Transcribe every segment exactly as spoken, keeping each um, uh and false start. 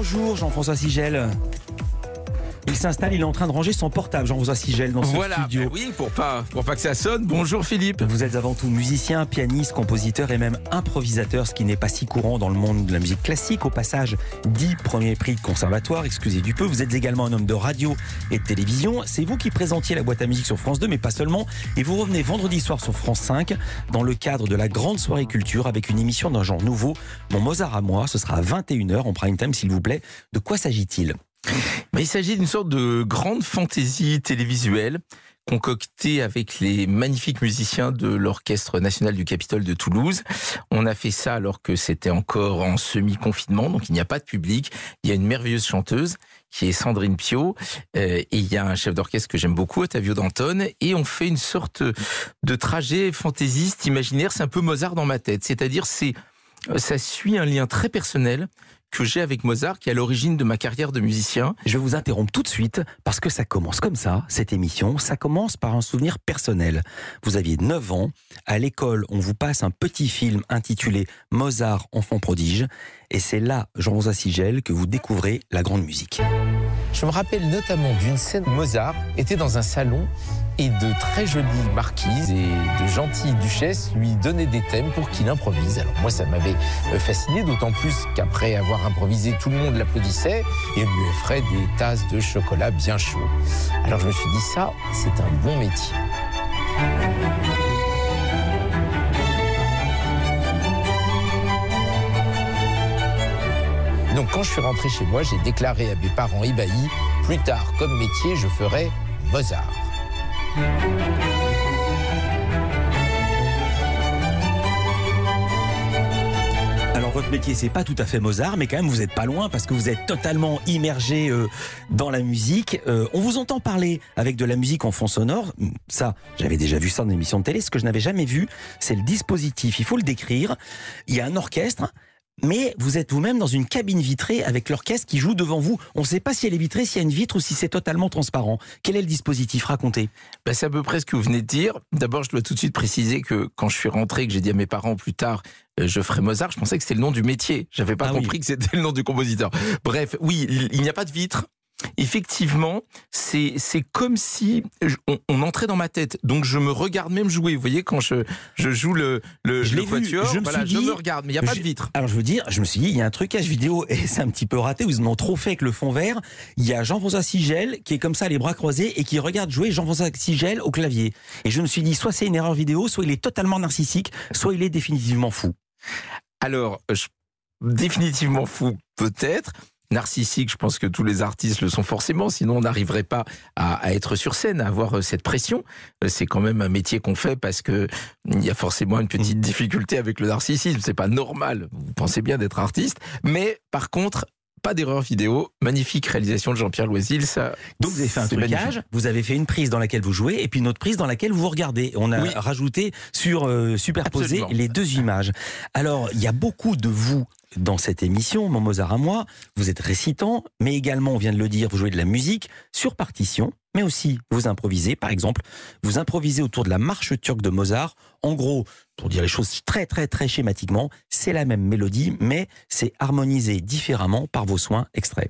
Bonjour Jean-François Sigel. Il s'installe, il est en train de ranger son portable, Jean-François Sigel, dans ce voilà, studio. Ben oui, pour pas, pour pas que ça sonne. Bonjour Philippe. Vous êtes avant tout musicien, pianiste, compositeur et même improvisateur, ce qui n'est pas si courant dans le monde de la musique classique. Au passage, dix premiers prix de conservatoire, excusez du peu. Vous êtes également un homme de radio et de télévision. C'est vous qui présentiez la boîte à musique sur France deux, mais pas seulement. Et vous revenez vendredi soir sur France cinq dans le cadre de la grande soirée culture avec une émission d'un genre nouveau. Mon Mozart à moi, ce sera à vingt et une heures en prime time, s'il vous plaît. De quoi s'agit-il ? Mais il s'agit d'une sorte de grande fantaisie télévisuelle concoctée avec les magnifiques musiciens de l'Orchestre national du Capitole de Toulouse. On a fait ça alors que c'était encore en semi-confinement, donc il n'y a pas de public. Il y a une merveilleuse chanteuse qui est Sandrine Piau, euh, et il y a un chef d'orchestre que j'aime beaucoup, Ottavio Dantone, et on fait une sorte de trajet fantaisiste, imaginaire. C'est un peu Mozart dans ma tête, c'est-à-dire c'est ça suit un lien très personnel que j'ai avec Mozart, qui est à l'origine de ma carrière de musicien. Je vais vous interrompre tout de suite, parce que ça commence comme ça, cette émission. Ça commence par un souvenir personnel. Vous aviez neuf ans. À l'école, on vous passe un petit film intitulé « Mozart, enfant prodige ». Et c'est là, Jean-François Sigel, que vous découvrez la grande musique. Je me rappelle notamment d'une scène où Mozart était dans un salon et de très jolies marquises et de gentilles duchesses lui donnaient des thèmes pour qu'il improvise. Alors moi, ça m'avait fasciné, d'autant plus qu'après avoir improvisé, tout le monde l'applaudissait et lui offrait des tasses de chocolat bien chaud. Alors je me suis dit, ça, c'est un bon métier. Donc quand je suis rentré chez moi, j'ai déclaré à mes parents ébahis, plus tard, comme métier, je ferai Mozart. Alors votre métier, c'est pas tout à fait Mozart, mais quand même vous êtes pas loin parce que vous êtes totalement immergé euh, dans la musique. Euh, on vous entend parler avec de la musique en fond sonore. Ça, j'avais déjà vu ça dans une émission de télé. Ce que je n'avais jamais vu, c'est le dispositif. Il faut le décrire. Il y a un orchestre. Mais vous êtes vous-même dans une cabine vitrée avec l'orchestre qui joue devant vous. On ne sait pas si elle est vitrée, s'il y a une vitre ou si c'est totalement transparent. Quel est le dispositif ? Racontez. Ben, c'est à peu près ce que vous venez de dire. D'abord, je dois tout de suite préciser que quand je suis rentré, que j'ai dit à mes parents plus tard, euh, je ferai Mozart, je pensais que c'était le nom du métier. J'avais pas ah compris oui. que c'était le nom du compositeur. Bref, oui, il, il n'y a pas de vitre. Effectivement, c'est c'est comme si on, on entrait dans ma tête. Donc je me regarde même jouer. Vous voyez, quand je je joue le le, je le l'ai quatuor, vu. Je me, voilà, suis je dit, me regarde, mais il n'y a pas je, de vitre. Alors je veux dire, je me suis dit, il y a un trucage vidéo et c'est un petit peu raté. Ils en ont trop fait avec le fond vert. Il y a Jean-François Sigel qui est comme ça, les bras croisés, et qui regarde jouer Jean-François Sigel au clavier. Et je me suis dit, soit c'est une erreur vidéo, soit il est totalement narcissique, soit il est définitivement fou. Alors, je, définitivement fou, peut-être. Narcissique, je pense que tous les artistes le sont forcément, sinon on n'arriverait pas à, à être sur scène, à avoir cette pression. C'est quand même un métier qu'on fait parce que il y a forcément une petite difficulté avec le narcissisme. C'est pas normal. Vous pensez bien d'être artiste, mais par contre, pas d'erreur vidéo. Magnifique réalisation de Jean-Pierre Loisel. Ça. Donc vous avez fait un c'est trucage, magnifique. vous avez fait une prise dans laquelle vous jouez et puis une autre prise dans laquelle vous regardez. On a Oui. rajouté sur euh, superposé Absolument. les deux images. Alors il y a beaucoup de vous dans cette émission, Mon Mozart à moi. Vous êtes récitant, mais également, on vient de le dire, vous jouez de la musique sur partition, mais aussi vous improvisez. Par exemple, vous improvisez autour de la marche turque de Mozart. En gros, pour dire les choses très très très schématiquement, c'est la même mélodie, mais c'est harmonisé différemment par vos soins. Extrait.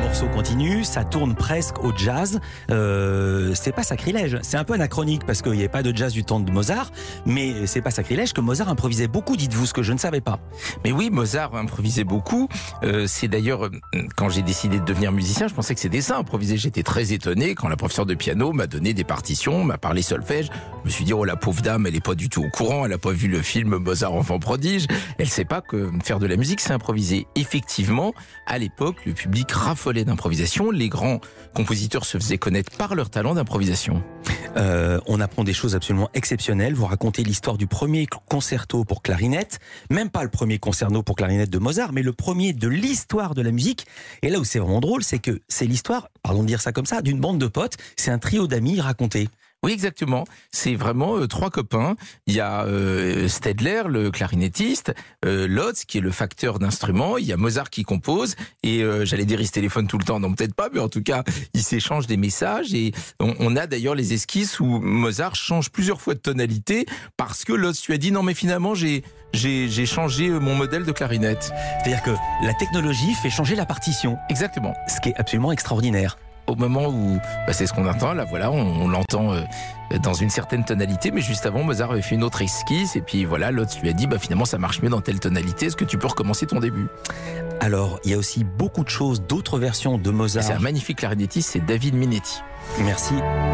morceau continue, ça tourne presque au jazz. Euh, c'est pas sacrilège, c'est un peu anachronique parce qu'il n'y avait pas de jazz du temps de Mozart, mais c'est pas sacrilège que Mozart improvisait beaucoup, dites-vous, ce que je ne savais pas. Mais oui, Mozart improvisait beaucoup. Euh, c'est d'ailleurs, quand j'ai décidé de devenir musicien, je pensais que c'était ça, improviser. J'étais très étonné quand la professeure de piano m'a donné des partitions, m'a parlé solfège. Je me suis dit, oh la pauvre dame, elle est pas du tout au courant, elle a pas vu le film Mozart enfant prodige, elle sait pas que faire de la musique, c'est improviser. Effectivement, à l'époque, le public raffolait d'improvisation, les grands compositeurs se faisaient connaître par leur talent d'improvisation. Euh, on apprend des choses absolument exceptionnelles. Vous racontez l'histoire du premier concerto pour clarinette, même pas le premier concerto pour clarinette de Mozart, mais le premier de l'histoire de la musique. Et là où c'est vraiment drôle, c'est que c'est l'histoire, pardon de dire ça comme ça, d'une bande de potes. C'est un trio d'amis raconté. Oui, exactement. C'est vraiment euh, trois copains. Il y a euh, Stedler, le clarinettiste, euh, Lotz, qui est le facteur d'instruments. Il y a Mozart qui compose. Et euh, j'allais dire, il se téléphone tout le temps. Non, peut-être pas, mais en tout cas, ils s'échangent des messages. Et on, on a d'ailleurs les esquisses où Mozart change plusieurs fois de tonalité parce que Lotz lui a dit, non, mais finalement, j'ai, j'ai, j'ai changé mon modèle de clarinette. C'est-à-dire que la technologie fait changer la partition. Exactement. Ce qui est absolument extraordinaire. Au moment où, bah c'est ce qu'on entend, là voilà, on, on l'entend euh, dans une certaine tonalité, mais juste avant, Mozart avait fait une autre esquisse, et puis voilà, l'autre lui a dit, bah finalement ça marche mieux dans telle tonalité, est-ce que tu peux recommencer ton début? Alors, il y a aussi beaucoup de choses, d'autres versions de Mozart. C'est un magnifique clarinettiste, c'est David Minetti. Merci.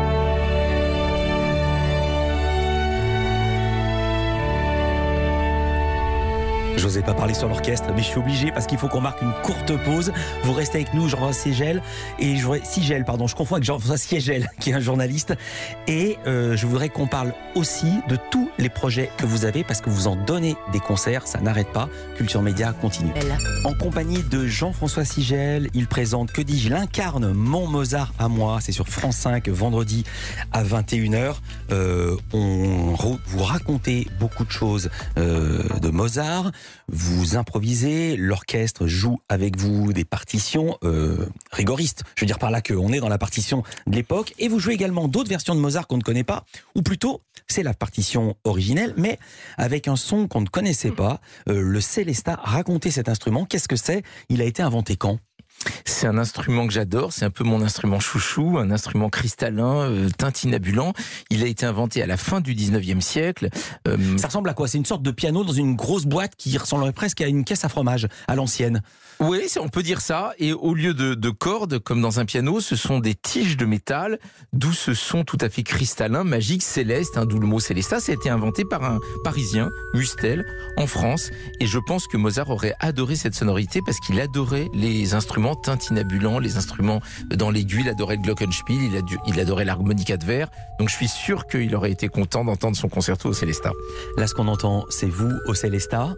J'osais pas parler sur l'orchestre, mais je suis obligé parce qu'il faut qu'on marque une courte pause. Vous restez avec nous, Jean-François Sigel, et je Sigel, pardon, je confonds avec Jean-François Siegel, qui est un journaliste. Et euh, je voudrais qu'on parle aussi de tous les projets que vous avez, parce que vous en donnez des concerts, ça n'arrête pas. Culture Média continue. En compagnie de Jean-François Sigel, il présente, que dis-je, il incarne Mon Mozart à moi. C'est sur France cinq, vendredi à vingt et une heures. Euh, on vous racontez beaucoup de choses euh, de Mozart. Vous improvisez, l'orchestre joue avec vous des partitions euh, rigoristes. Je veux dire par là qu'on est dans la partition de l'époque. Et vous jouez également d'autres versions de Mozart qu'on ne connaît pas. Ou plutôt, c'est la partition originelle, mais avec un son qu'on ne connaissait pas. Euh, le Célestat, racontez cet instrument. Qu'est-ce que c'est? Il a été inventé quand? C'est un instrument que j'adore, c'est un peu mon instrument chouchou, un instrument cristallin, euh, tintinabulant. Il a été inventé à la fin du dix-neuvième siècle. Euh... Ça ressemble à quoi? C'est une sorte de piano dans une grosse boîte qui ressemblerait presque à une caisse à fromage, à l'ancienne. Oui, on peut dire ça. Et au lieu de, de cordes, comme dans un piano, ce sont des tiges de métal, d'où ce son tout à fait cristallin, magique, céleste, hein, d'où le mot Célestat. Ça a été inventé par un Parisien, Mustel, en France. Et je pense que Mozart aurait adoré cette sonorité parce qu'il adorait les instruments tintinabulants, les instruments dans l'aigu, il adorait le glockenspiel, il, adu- il adorait l'harmonica de verre. Donc je suis sûr qu'il aurait été content d'entendre son concerto au Célestat. Là, ce qu'on entend, c'est vous au Célestat.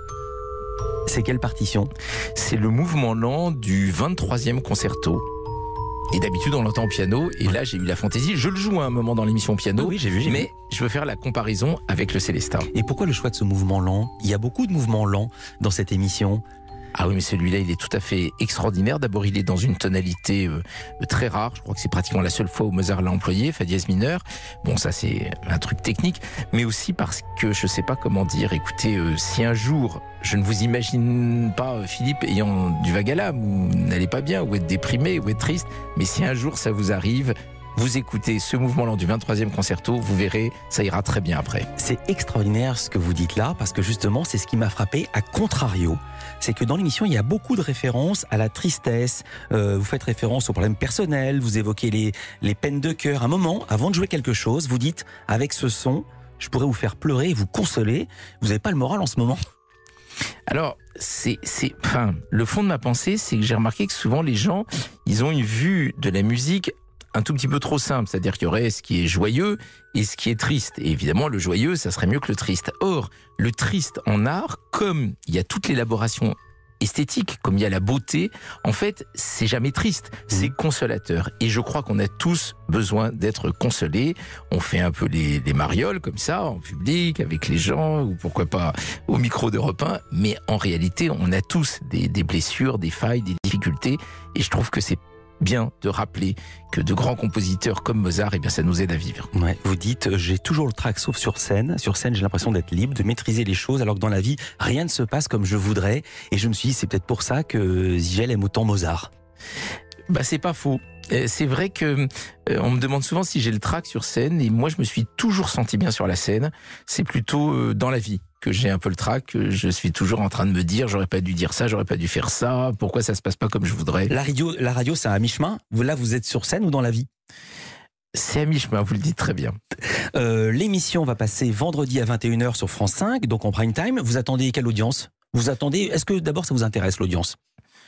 C'est quelle partition? C'est le mouvement lent du vingt-troisième concerto. Et d'habitude, on l'entend au piano. Et là, j'ai eu la fantaisie. Je le joue à un moment dans l'émission piano. Oui, j'ai vu, j'ai mais vu. Je veux faire la comparaison avec le Célestat. Et pourquoi le choix de ce mouvement lent? Il y a beaucoup de mouvements lents dans cette émission. Ah oui, mais celui-là, il est tout à fait extraordinaire. D'abord, il est dans une tonalité euh, très rare. Je crois que c'est pratiquement la seule fois où Mozart l'a employé, fa dièse mineur. Bon, ça, c'est un truc technique. Mais aussi parce que je sais pas comment dire. Écoutez, euh, si un jour, je ne vous imagine pas, euh, Philippe, ayant du vague à l'âme, ou n'allez pas bien, ou être déprimé, ou être triste. Mais si un jour ça vous arrive, vous écoutez ce mouvement lent du vingt-troisième concerto, vous verrez, ça ira très bien après. C'est extraordinaire ce que vous dites là, parce que justement, c'est ce qui m'a frappé, à contrario. C'est que dans l'émission, il y a beaucoup de références à la tristesse. Euh, vous faites référence aux problèmes personnels, vous évoquez les, les peines de cœur. Un moment, avant de jouer quelque chose, vous dites, avec ce son, je pourrais vous faire pleurer et vous consoler. Vous n'avez pas le moral en ce moment? Alors, c'est, c'est, enfin, le fond de ma pensée, c'est que j'ai remarqué que souvent les gens, ils ont une vue de la musique un tout petit peu trop simple, c'est-à-dire qu'il y aurait ce qui est joyeux et ce qui est triste. Et évidemment, le joyeux, ça serait mieux que le triste. Or, le triste en art, comme il y a toute l'élaboration esthétique, comme il y a la beauté, en fait, c'est jamais triste, c'est consolateur. Et je crois qu'on a tous besoin d'être consolés. On fait un peu les, les marioles comme ça, en public, avec les gens, ou pourquoi pas au micro d'Europe un. Mais en réalité, on a tous des, des blessures, des failles, des difficultés. Et je trouve que c'est bien de rappeler que de grands compositeurs comme Mozart, eh bien, ça nous aide à vivre. Ouais, vous dites, j'ai toujours le trac sauf sur scène. Sur scène, j'ai l'impression d'être libre, de maîtriser les choses, alors que dans la vie, rien ne se passe comme je voudrais. Et je me suis dit, c'est peut-être pour ça que Sigel aime autant Mozart. Bah c'est pas faux. Euh, C'est vrai que euh, on me demande souvent si j'ai le trac sur scène, et moi je me suis toujours senti bien sur la scène. C'est plutôt euh, dans la vie que j'ai un peu le trac. Que je suis toujours en train de me dire j'aurais pas dû dire ça, j'aurais pas dû faire ça. Pourquoi ça se passe pas comme je voudrais? La radio, la radio, c'est à mi-chemin. Vous, là, vous êtes sur scène ou dans la vie? C'est à mi-chemin, vous le dites très bien. Euh, L'émission va passer vendredi à vingt et une heures sur France cinq, donc en prime time. Vous attendez quelle audience? Vous attendez, est-ce que d'abord ça vous intéresse l'audience?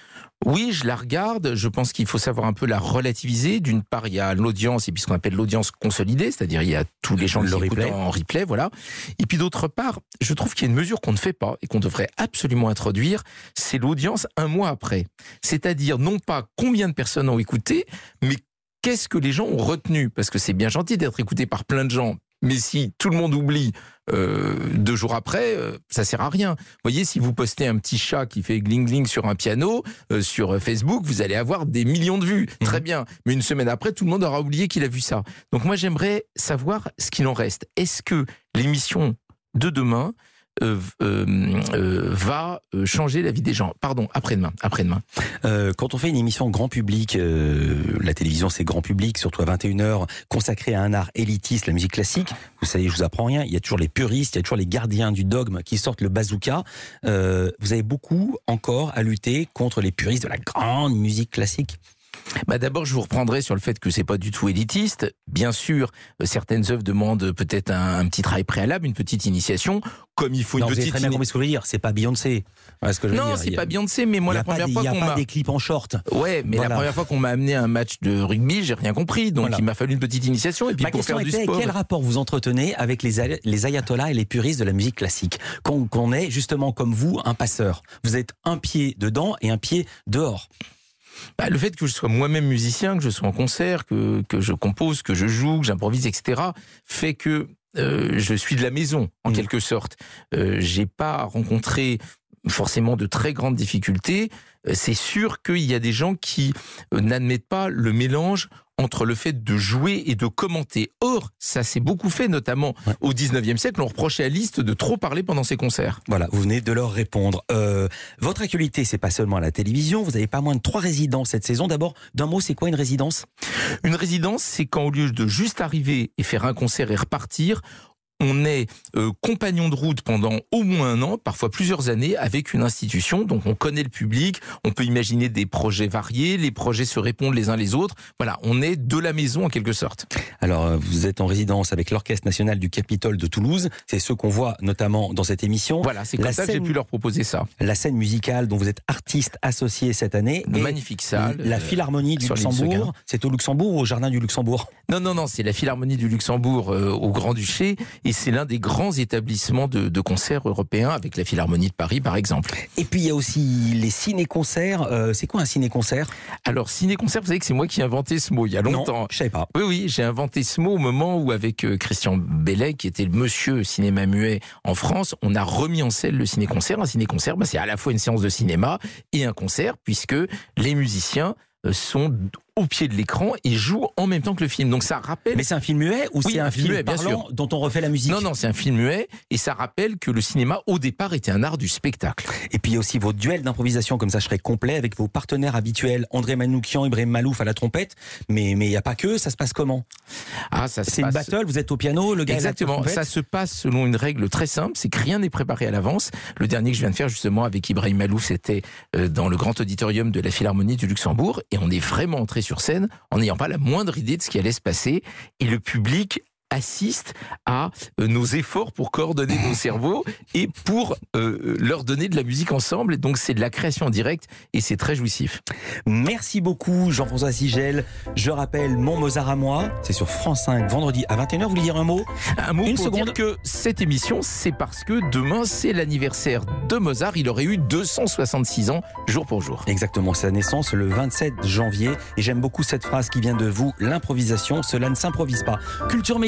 Oui, je la regarde. Je pense qu'il faut savoir un peu la relativiser. D'une part, il y a l'audience, et puis ce qu'on appelle l'audience consolidée, c'est-à-dire il y a tous les gens qui Le écoutent replay. en replay, voilà. Et puis d'autre part, je trouve qu'il y a une mesure qu'on ne fait pas et qu'on devrait absolument introduire, c'est l'audience un mois après. C'est-à-dire non pas combien de personnes ont écouté, mais qu'est-ce que les gens ont retenu. Parce que c'est bien gentil d'être écouté par plein de gens, mais si tout le monde oublie euh, deux jours après, euh, ça sert à rien. Vous voyez, si vous postez un petit chat qui fait gling-gling sur un piano euh, sur Facebook, vous allez avoir des millions de vues. Mmh. Très bien. Mais une semaine après, tout le monde aura oublié qu'il a vu ça. Donc moi, j'aimerais savoir ce qu'il en reste. Est-ce que l'émission de demain euh, euh, euh, va changer la vie des gens? Pardon, après-demain. Après-demain. Euh, quand on fait une émission grand public, euh, la télévision c'est grand public, surtout à vingt et une heures, consacrée à un art élitiste, la musique classique, vous savez, je vous apprends rien, il y a toujours les puristes, il y a toujours les gardiens du dogme qui sortent le bazooka. Euh, vous avez beaucoup encore à lutter contre les puristes de la grande musique classique. Bah d'abord, je vous reprendrai sur le fait que c'est pas du tout élitiste. Bien sûr, euh, certaines œuvres demandent peut-être un, un petit travail préalable, une petite initiation, comme il faut Non, une vous avez petite. très bien compris ce que je veux dire, c'est pas Beyoncé. Voilà ce que je veux Non, dire. c'est Il y a- pas Beyoncé, mais moi il y la a pas première des- fois Il n'y a qu'on pas m'a. des clips en short. Ouais, mais Voilà. la première fois qu'on m'a amené à un match de rugby, j'ai rien compris, donc Voilà. il m'a fallu une petite initiation. Et puis Ma pour question faire du était, sport. quel rapport vous entretenez avec les, ay- les ayatollahs et les puristes de la musique classique? Qu'on qu'on est justement comme vous, un passeur. Vous êtes un pied dedans et un pied dehors. Bah, le fait que je sois moi-même musicien, que je sois en concert, que, que je compose, que je joue, que j'improvise, et cetera, fait que euh, je suis de la maison, en Mmh. quelque sorte. Euh, j'ai pas rencontré forcément de très grandes difficultés. Euh, C'est sûr qu'il y a des gens qui euh, n'admettent pas le mélange entre le fait de jouer et de commenter. Or, ça s'est beaucoup fait, notamment Ouais. au dix-neuvième siècle. On reprochait à Liszt de trop parler pendant ses concerts. Voilà, vous venez de leur répondre. Euh, votre actualité, c'est pas seulement à la télévision. Vous avez pas moins de trois résidences cette saison. D'abord, d'un mot, c'est quoi une résidence? Une résidence, c'est quand au lieu de juste arriver et faire un concert et repartir, on est euh, compagnon de route pendant au moins un an, parfois plusieurs années, avec une institution. Donc on connaît le public, on peut imaginer des projets variés, les projets se répondent les uns les autres. Voilà, on est de la maison en quelque sorte. Alors, euh, vous êtes en résidence avec l'Orchestre National du Capitole de Toulouse. C'est ceux qu'on voit notamment dans cette émission. Voilà, c'est La comme ça que j'ai scène- pu leur proposer ça. La scène musicale dont vous êtes artiste associé cette année. Une et magnifique salle. La euh, Philharmonie du sur l'île Luxembourg. Seguin. C'est au Luxembourg ou au Jardin du Luxembourg? Non, non, non, c'est la Philharmonie du Luxembourg euh, au Grand-Duché, et c'est l'un des grands établissements de, de concerts européens, avec la Philharmonie de Paris par exemple. Et puis il y a aussi les ciné-concerts. Euh, c'est quoi un ciné-concert? Alors, ciné-concert, vous savez que c'est moi qui ai inventé ce mot il y a longtemps. Non, je savais pas. Oui, oui, j'ai inventé ce mot au moment où, avec euh, Christian Bellet, qui était le monsieur cinéma muet en France, on a remis en scène le ciné-concert. Un ciné-concert, bah, c'est à la fois une séance de cinéma et un concert, puisque les musiciens euh, sont au pied de l'écran et jouent en même temps que le film. Donc ça rappelle... Mais c'est un film muet ou Oui, c'est un, un film film muet, bien parlant sûr. dont on refait la musique? Non, non, c'est un film muet, et ça rappelle que le cinéma, au départ, était un art du spectacle. Et puis il y a aussi vos duels d'improvisation, comme ça je serai complet, avec vos partenaires habituels, André Manoukian, Ibrahim Malouf à la trompette. Mais mais il n'y a pas que, ça se passe comment? Ah, ça se C'est une passe- battle, vous êtes au piano, le gars est à la Exactement, trompette. ça se passe selon une règle très simple, c'est que rien n'est préparé à l'avance. Le dernier que je viens de faire justement avec Ibrahim Malouf, c'était euh, dans le grand auditorium de la Philharmonie du Luxembourg, et on est vraiment entré sur scène en n'ayant pas la moindre idée de ce qui allait se passer, et le public assiste à euh, nos efforts pour coordonner nos cerveaux et pour euh, leur donner de la musique ensemble. Et donc c'est de la création en direct et c'est très jouissif. Merci beaucoup Jean-François Sigel. Je rappelle Mon Mozart à moi, c'est sur France cinq vendredi à vingt et une heures. Vous voulez dire un mot? Un mot Une pour seconde. dire que cette émission, c'est parce que demain c'est l'anniversaire de Mozart. Il aurait eu deux cent soixante-six ans jour pour jour. Exactement, sa naissance le vingt-sept janvier. Et j'aime beaucoup cette phrase qui vient de vous, l'improvisation, cela ne s'improvise pas. Culture